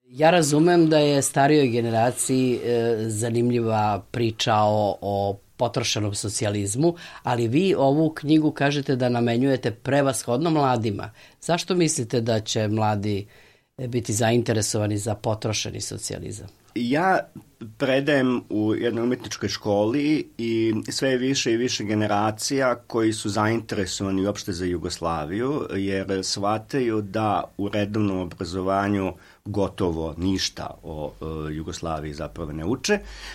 Ja razumem da je starijoj generaciji zanimljiva priča o potrošenom socijalizmu, ali vi ovu knjigu kažete da namenjujete prevashodno mladima. Zašto mislite da će mladi biti zainteresovani za potrošeni socijalizam? Ja predajem u jednoj umetničkoj školi i sve više i više generacija koji su zainteresovani uopšte za Jugoslaviju, jer shvataju da u redovnom obrazovanju gotovo ništa o Jugoslaviji zapravo ne uče.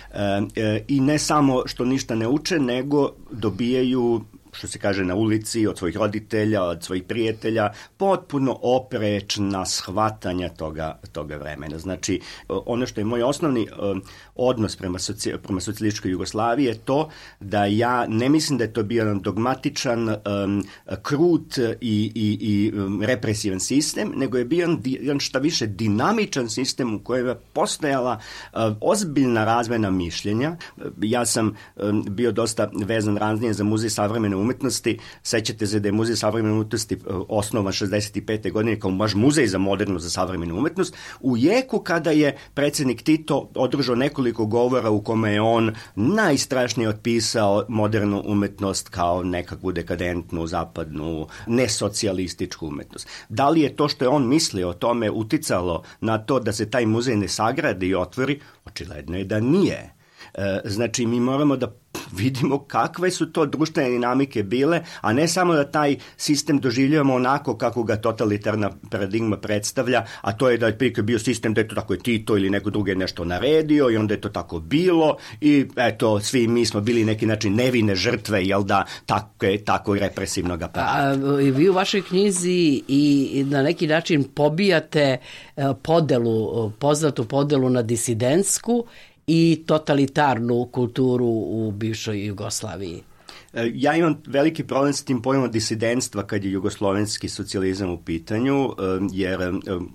I ne samo što ništa ne uče, nego dobijaju, što se kaže, na ulici od svojih roditelja, od svojih prijatelja, potpuno oprečna shvatanja toga vremena. Znači, ono što je moj osnovni odnos prema socijalističkoj Jugoslaviji je to da ja ne mislim da je to bio jedan dogmatičan, krut i represivan sistem, nego je bio jedan šta više dinamičan sistem u kojem je postojala ozbiljna razmena mišljenja. Ja sam bio dosta vezan ranije za Muzej savremene umetnosti. Sećate se da je Muzej savremene umetnosti osnovan 65. godine kao baš muzej za modernu, za savremenu umetnost, u jeku kada je predsjednik Tito održao nekoliko govora u kome je on najstrašnije otpisao modernu umetnost kao nekakvu dekadentnu, zapadnu, nesocijalističku umetnost. Da li je to što je on mislio o tome uticalo na to da se taj muzej ne sagradi i otvori? Očigledno je da nije. Znači, mi moramo da vidimo kakve su to društvene dinamike bile, a ne samo da taj sistem doživljavamo onako kako ga totalitarna paradigma predstavlja, a to je da je prije bio sistem da je to tako je Tito ili neko drugi nešto naredio i onda je to tako bilo i eto, svi mi smo bili neki način nevine žrtve, jel da, tako represivnog aparata. I vi u vašoj knjizi i na neki način pobijate podelu, poznatu podelu na disidentsku i totalitarnu kulturu u bivšoj Jugoslaviji. Ja imam veliki problem s tim pojmom disidentstva kad je jugoslovenski socijalizam u pitanju, jer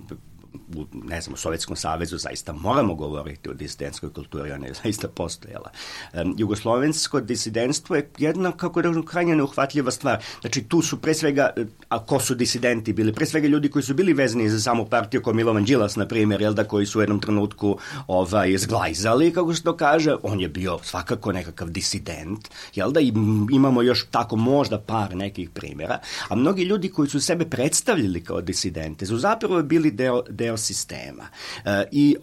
u Sovjetskom savezu zaista moramo govoriti o disidentskoj kulturi, ona je zaista postojala. Jugoslovensko disidentstvo je jedna, kako da krajnje neuhvatljiva stvar. Znači, tu su pre svega, a ko su disidenti bili? Pre svega ljudi koji su bili vezani za samu partiju, kao Milovan Đilas, na primjer, jel da, koji su u jednom trenutku zglajzali, kako se to kaže. On je bio svakako nekakav disident, jel da, i imamo još tako možda par nekih primjera, a mnogi ljudi koji su sebe predstavljali kao disidente su zapravo bili deo sistema. I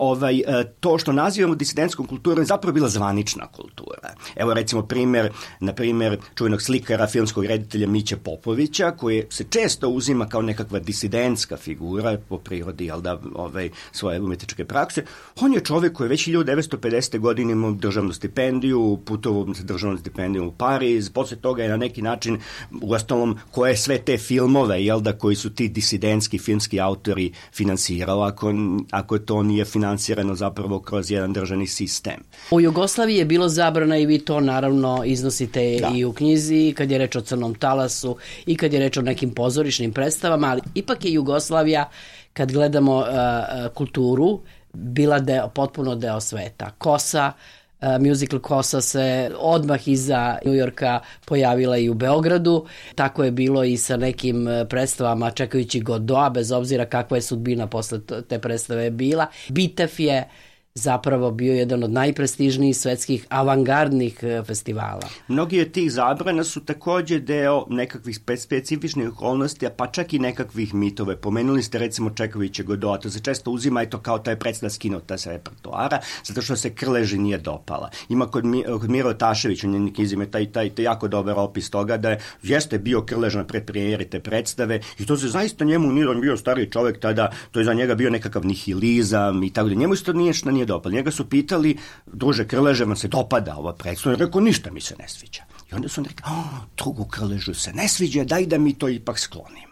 to što nazivamo disidentskom kulturom je zapravo bila zvanična kultura. Evo recimo na primjer čuvenog slikara, filmskog reditelja Miće Popovića, koji se često uzima kao nekakva disidentska figura po prirodi, jel da, svoje umetničke prakse. On je čovjek koji je već 1950. godine imao državnu stipendiju, putovao sa državnom stipendijom u Pariz, posle toga je na neki način, uostalom, koje sve te filmove, jel da, koji su ti disidentski filmski autori finansirali, ako to nije finansirano zapravo kroz jedan državni sistem. U Jugoslaviji je bilo zabrana i vi to naravno iznosite i u knjizi, kad je reč o Crnom talasu i kad je reč o nekim pozorišnim predstavama, ali ipak je Jugoslavija, kad gledamo kulturu, bila potpuno deo sveta. Kosa, musical Kosa se odmah iza Njujorka pojavila i u Beogradu. Tako je bilo i sa nekim predstavama čekajući Godoa, bez obzira kakva je sudbina posle te predstave bila. Bitev je zapravo bio jedan od najprestižnijih svetskih avangardnih festivala. Mnogi od tih zabrana su također deo nekakvih specifičnih okolnosti, a pa čak i nekakvih mitove. Pomenuli ste recimo Čekavića Godoa, to se često uzima i to kao taj predstav skinuta sa repertoara, zato što se Krleži nije dopala. Ima kod Miro Tašević, u njenim knjizima taj jako dobar opis toga da jeste bio Krlež na predpremijeri te predstave i to se zaista njemu nije, on bio stariji čovjek tada, to je za njega bio nekakav nihilizam i tako da. Njemu isto nije dopalo. Njega su pitali, druže Krleže, vam se dopada ova predstava? On je rekao, ništa mi se ne sviđa. I onda su on rekao, drugu Krležu se ne sviđa, daj da mi to ipak sklonimo.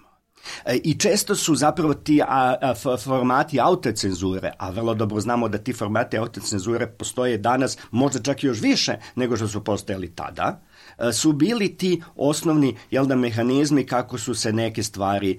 I često su zapravo ti formati autocenzure, a vrlo dobro znamo da ti formati autocenzure postoje danas možda čak i još više nego što su postojali tada, su bili ti osnovni, jel da, mehanizmi kako su se neke stvari,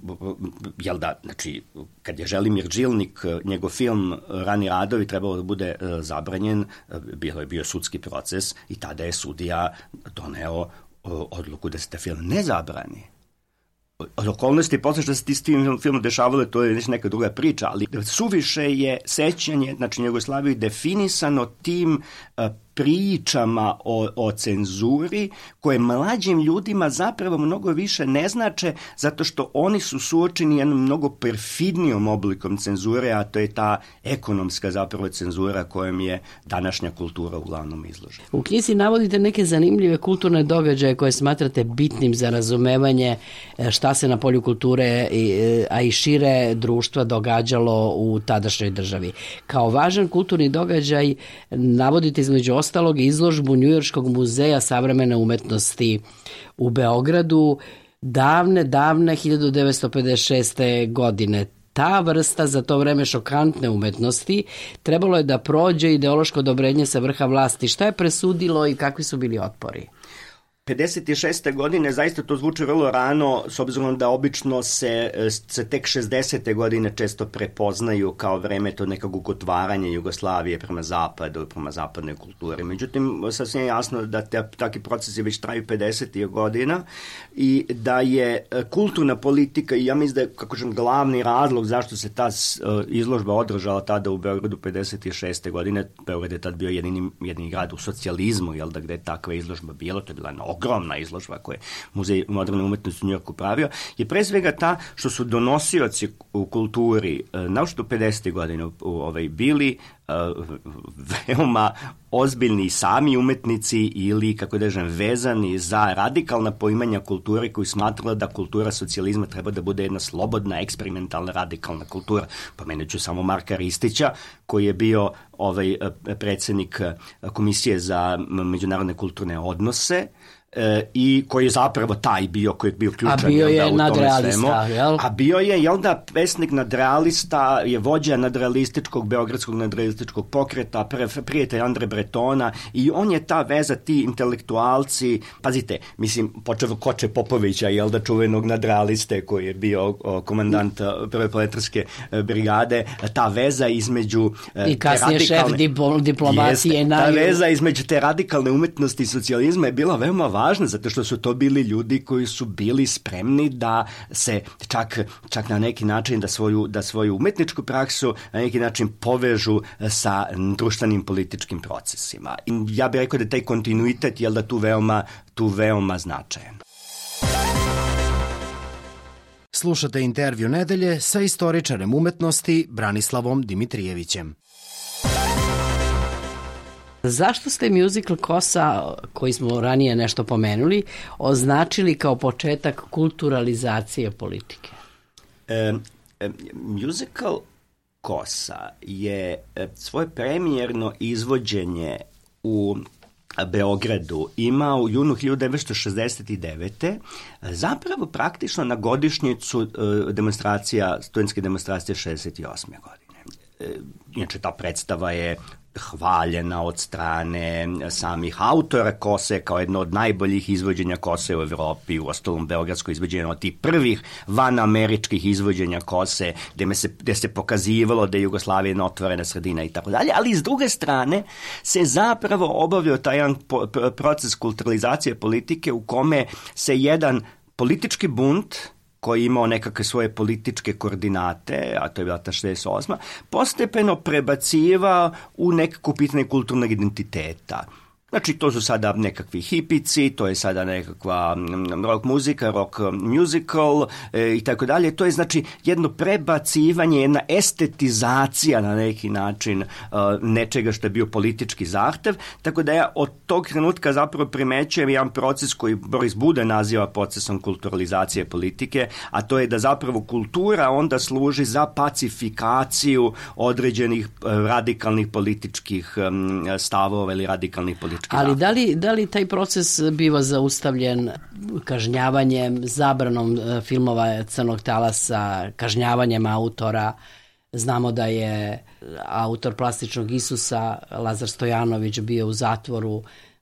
jel da, znači, kad je Želimir Džilnik, njegov film Rani radovi trebalo da bude zabranjen, bio sudski proces i tada je sudija doneo odluku da se taj film ne zabrani. okolnosti posle što se ti s tim filmom dešavalo, to je neka druga priča, ali suviše je sećanje, znači Jugoslaviju definisano tim pričama o cenzuri koje mlađim ljudima zapravo mnogo više ne znače zato što oni su suočeni jednom mnogo perfidnijom oblikom cenzure, a to je ta ekonomska zapravo cenzura kojom je današnja kultura uglavnom izložena. U knjizi navodite neke zanimljive kulturne događaje koje smatrate bitnim za razumevanje šta se na polju kulture, a i šire društva događalo u tadašnjoj državi. Kao važan kulturni događaj navodite između ostalog izložbu Njujorškog muzeja savremene umetnosti u Beogradu davne 1956. godine. Ta vrsta za to vreme šokantne umetnosti trebalo je da prođe ideološko odobrenje sa vrha vlasti. Šta je presudilo i kakvi su bili otpori? 56. godine, zaista to zvuči vrlo rano, s obzirom da obično se tek 60. godine često prepoznaju kao vreme to nekog otvaranja Jugoslavije prema zapadu, prema zapadnoj kulturi. Međutim, sasvim jasno da takvi procesi već traju 50. godina i da je kulturna politika, i ja mislim da je, kako kažem, glavni razlog zašto se ta izložba održala tada u Beogradu 56. godine, Beograd je tad bio jedini grad u socijalizmu, jel da, gde je takva izložba bilo, to je bila ogromna izložba koju je Muzej moderne umetnosti u Njujorku pravio, je pre svega ta što su donosioci u kulturi, naročito 50. godine, bili veoma ozbiljni sami umetnici ili, kako da kažem, vezani za radikalna poimanja kulture koji smatrala da kultura socijalizma treba da bude jedna slobodna, eksperimentalna, radikalna kultura. Pomenut ću samo Marka Ristića, koji je bio predsednik Komisije za međunarodne kulturne odnose, i koji je zapravo taj bio koji je bio ključan. A bio je nadrealista, jel? A bio je, jel da, pesnik nadrealista, je vođa nadrealističkog, beogradskog nadrealističkog pokreta, prijatelj Andre Bretona, i on je ta veza, ti intelektualci, pazite, mislim, počeo Koče Popovića, jel da, čuvenog nadrealiste koji je bio komandant prve proletarske brigade, ta veza između i kasnije šef diplomacije. Ta veza između te radikalne umetnosti i socijalizma je bila veoma važno, zato što su to bili ljudi koji su bili spremni da se čak na neki način da svoju umetničku praksu na neki način povežu sa društvenim političkim procesima. I ja bih rekao da taj kontinuitet je da tu veoma značajan. Slušate intervju nedelje sa istoričarem umetnosti Branislavom Dimitrijevićem. Zašto ste musical Kosa, koji smo ranije nešto pomenuli, označili kao početak kulturalizacije politike? Musical Kosa je svoje premijerno izvođenje u Beogradu imao u junu 1969. zapravo praktično na godišnjicu studentske demonstracije 68. godine. Inače, ta predstava je hvaljena od strane samih autora Kose kao jedno od najboljih izvođenja Kose u Evropi, u ostalom beogradsko izvođenje od tih prvih vanameričkih izvođenja Kose, gde se pokazivalo da je Jugoslavija jedna otvorena sredina i tako dalje, ali s druge strane se zapravo obavljao taj jedan proces kulturalizacije politike u kome se jedan politički bunt koji je imao nekakve svoje političke koordinate, a to je bila ta 68. postepeno prebaciva u nekako pitanje kulturnog identiteta. Znači, to su sada nekakvi hipici, to je sada nekakva rock muzika, rock musical i tako dalje. To je, znači, jedno prebacivanje, jedna estetizacija na neki način nečega što je bio politički zahtev. Tako da ja od tog trenutka zapravo primećujem jedan proces koji Boris Bude naziva procesom kulturalizacije politike, a to je da zapravo kultura onda služi za pacifikaciju određenih radikalnih političkih stavova ili radikalnih političkih. Ali da li taj proces biva zaustavljen kažnjavanjem, zabranom filmova Crnog talasa, kažnjavanjem autora? Znamo da je autor Plastičnog Isusa, Lazar Stojanović, bio u zatvoru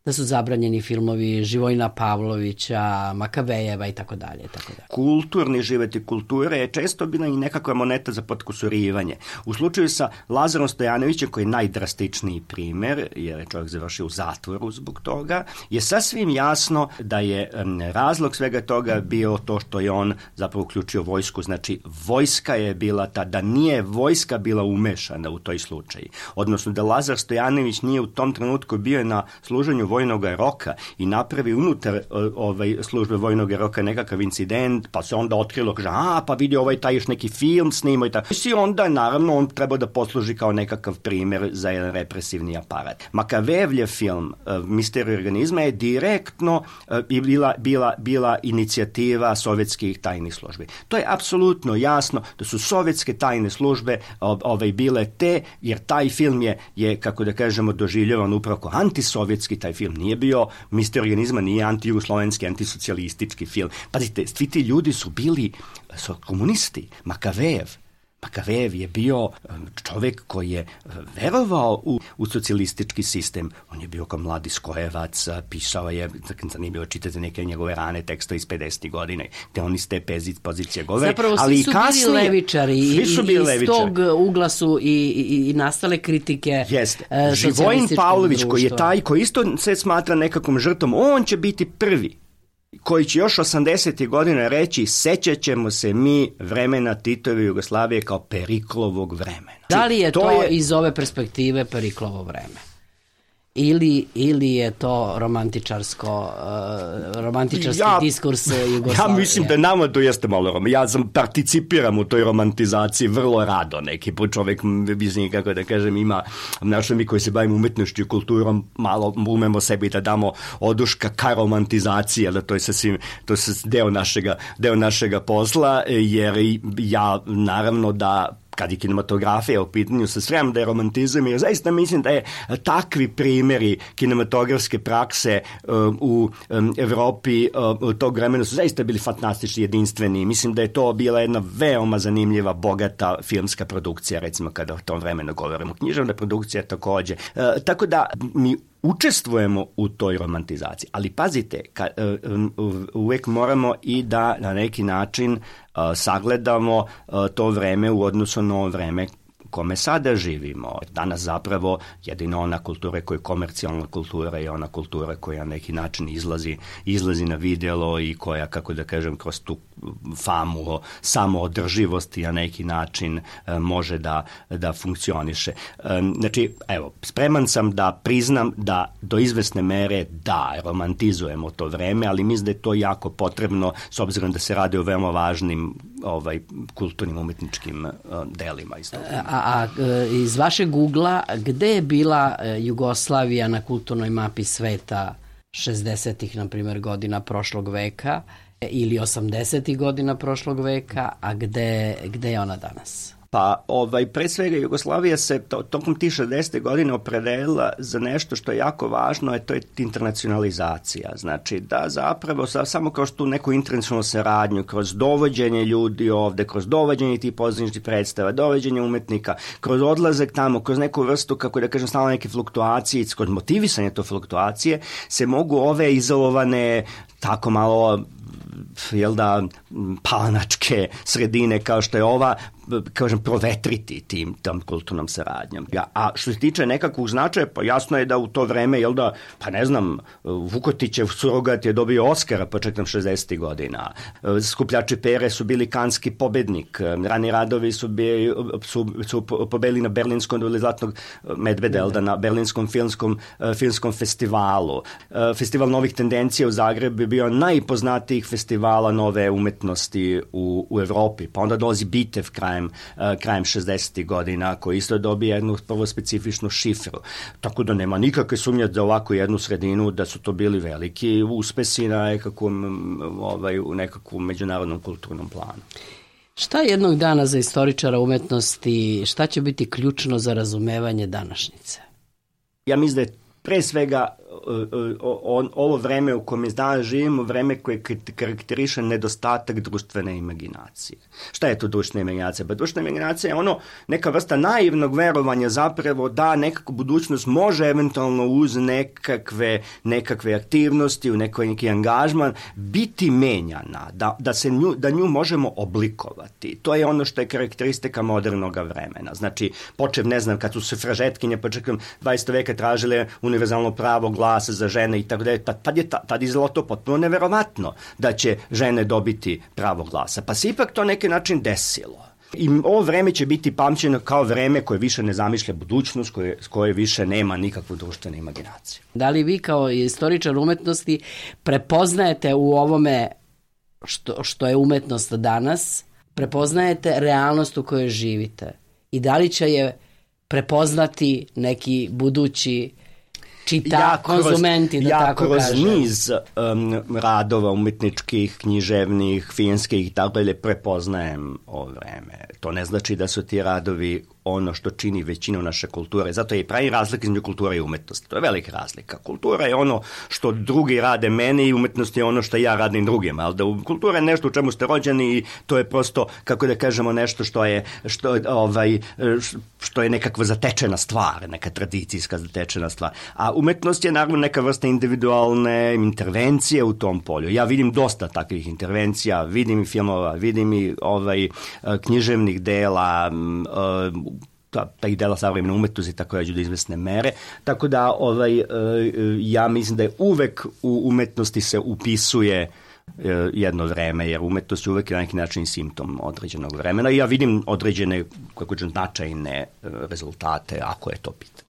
da su zabranjeni filmovi Živojina Pavlovića, Makavejeva i tako dalje. Kulturni život i kultura je često bila i nekakva moneta za potkusurivanje. U slučaju sa Lazarom Stojanovićem, koji je najdrastičniji primer, jer je čovjek završio u zatvoru zbog toga, je sasvim jasno da je razlog svega toga bio to što je on zapravo uključio vojsku. Znači, vojska je bila ta, da nije vojska bila umešana u toj slučaju. Odnosno, da Lazar Stojanović nije u tom trenutku bio na služenju vojnog roka i napravi unutar službe vojnog roka nekakav incident, pa se onda otkrilo, kaže, pa vidi taj još neki film snimo i tako. I onda, naravno, on treba da posluži kao nekakav primjer za jedan represivni aparat. Makavejevljev film Misterij organizma je direktno bila inicijativa sovjetskih tajnih službi. To je apsolutno jasno da su sovjetske tajne službe bile te, jer taj film je kako da kažemo, doživljavan upravo kao antisovjetski. Taj film nije bio, Misterij organizma nije antijugoslovenski, antisocijalistički film. Pazite, svi ti ljudi su bili komunisti. Makavejev je bio čovjek koji je verovao u socijalistički sistem. On je bio kao mladi skojevac, pisao je, zanimljivo čitati neke njegove rane tekstove iz 50. godine, gde oni iz te pozicije govore. Zapravo svi su bili levičari i iz tog ugla su i nastale kritike Živojin Pavlović, koji je taj, koji isto se smatra nekakvom žrtvom, on će biti prvi koji će još 80. godina reći, sećat ćemo se mi vremena Titove Jugoslavije kao Periklovog vremena. Da li je to iz ove perspektive Periklovo vreme? Ili je to romantičarski diskurs Jugoslavije? Ja mislim da nama to jeste malo ja participiram u toj romantizaciji vrlo rado. Neki put čovjek, mislim, kako da kažem, ima, mi koji se bavimo umetnošću i kulturom, malo umemo sebi da damo oduška ka romantizaciji, ali to je sasvim, to je deo našega posla, jer ja naravno da kad je kinematografija u pitanju, se sremam da je romantizam, jer zaista mislim da je takvi primjeri kinematografske prakse u Evropi tog vremena su zaista bili fantastični, jedinstveni. Mislim da je to bila jedna veoma zanimljiva, bogata filmska produkcija, recimo kada o tom vremenu govorimo. Književna produkcija također. Tako da mi učestvujemo u toj romantizaciji. Ali pazite, uvijek moramo i da na neki način sagledamo to vreme u odnosu na ovo vreme kome sada živimo. Danas zapravo jedino ona kultura koja je komercijalna kultura i ona kultura koja na neki način izlazi na vidjelo i koja, kako da kažem, kroz tu famu samoodrživosti na neki način može da funkcioniše. Znači, evo, spreman sam da priznam da do izvesne mere romantizujemo to vreme, ali mislim da je to jako potrebno s obzirom da se radi o veoma važnim kulturnim umetničkim delima. A iz vašeg ugla, gde je bila Jugoslavija na kulturnoj mapi sveta 60-ih, na primjer, godina prošlog veka ili 80-ih godina prošlog veka, a gde je ona danas? Pa, pre svega Jugoslavija se tokom tih 60. godine opredelila za nešto što je jako važno, a to je internacionalizacija. Znači da zapravo samo kroz tu neku internacionalnu saradnju, kroz dovođenje ljudi ovde, kroz dovođenje tih pozorišnih predstava, dovođenje umetnika, kroz odlazak tamo, kroz neku vrstu, kako da kažem, stalno neke fluktuacije, kroz motivisanje to fluktuacije, se mogu ove izolovane, tako malo, palanačke sredine kao što je ova, kažem, provetriti tom kulturnom saradnjom. A što se tiče nekakvog značaja, pa jasno je da u to vreme, pa ne znam, Vukotićev surogat je dobio Oskara početkom 60. godina. Skupljači pere su bili kanski pobednik. Rani radovi su pobedili na berlinskom zlatnog medveda, na berlinskom filmskom festivalu. Festival novih tendencija u Zagrebu je bio najpoznatijih festivala nove umetnosti u Evropi. Pa onda dolazi Bitev krajem 60. godina, koji isto dobije jednu prvo specifičnu šifru. Tako da nema nikakve sumnje za ovakvu jednu sredinu da su to bili veliki uspesi na nekakvom međunarodnom kulturnom planu. Šta jednog dana za istoričara umetnosti, šta će biti ključno za razumevanje današnjice? Ja mislim da je pre svega ovo vreme u kojem danas živimo, vreme koje karakteriše nedostatak društvene imaginacije. Šta je to društvena imaginacija? Pa društvena imaginacija je ono neka vrsta naivnog verovanja zapravo da nekako budućnost može eventualno uz nekakve aktivnosti, u neki angažman biti menjana, da nju možemo oblikovati. To je ono što je karakteristika modernog vremena. Znači, počev, ne znam, kad su sufražetkinje početkom 20. veka tražile univerzalno pravo glasa za žene i tako da je, tad izgleda to potpuno neverovatno da će žene dobiti pravo glasa. Pa se ipak to neki način desilo. I ovo vreme će biti pamćeno kao vreme koje više ne zamišlja budućnost, koje više nema nikakvu društvenu imaginaciju. Da li vi kao istoričar umetnosti prepoznajete u ovome što je umetnost danas, prepoznajete realnost u kojoj živite? I da li će je prepoznati neki budući konzumenti, da tako kažem? Ja kroz niz radova umetničkih, književnih, filmskih i tako dalje prepoznajem ovo vreme. To ne znači da su ti radovi ono što čini većinu naše kulture. Zato je i pravi razlika između kulture i umetnosti. To je velika razlika. Kultura je ono što drugi rade meni i umetnost je ono što ja radim drugima. Ali da kultura je nešto u čemu ste rođeni i to je prosto, kako da kažemo, nešto što je nekakva zatečena stvar, neka tradicijska zatečena stvar. A umetnost je naravno neka vrsta individualne intervencije u tom polju. Ja vidim dosta takvih intervencija, vidim i filmova, vidim i književnih dela, tih dela savremene umetnosti, tako da do izvesne mere. Tako da ja mislim da je uvek u umetnosti se upisuje jedno vreme, jer umetnost je uvek na neki način simptom određenog vremena i ja vidim određene značajne rezultate, ako je to pitanje.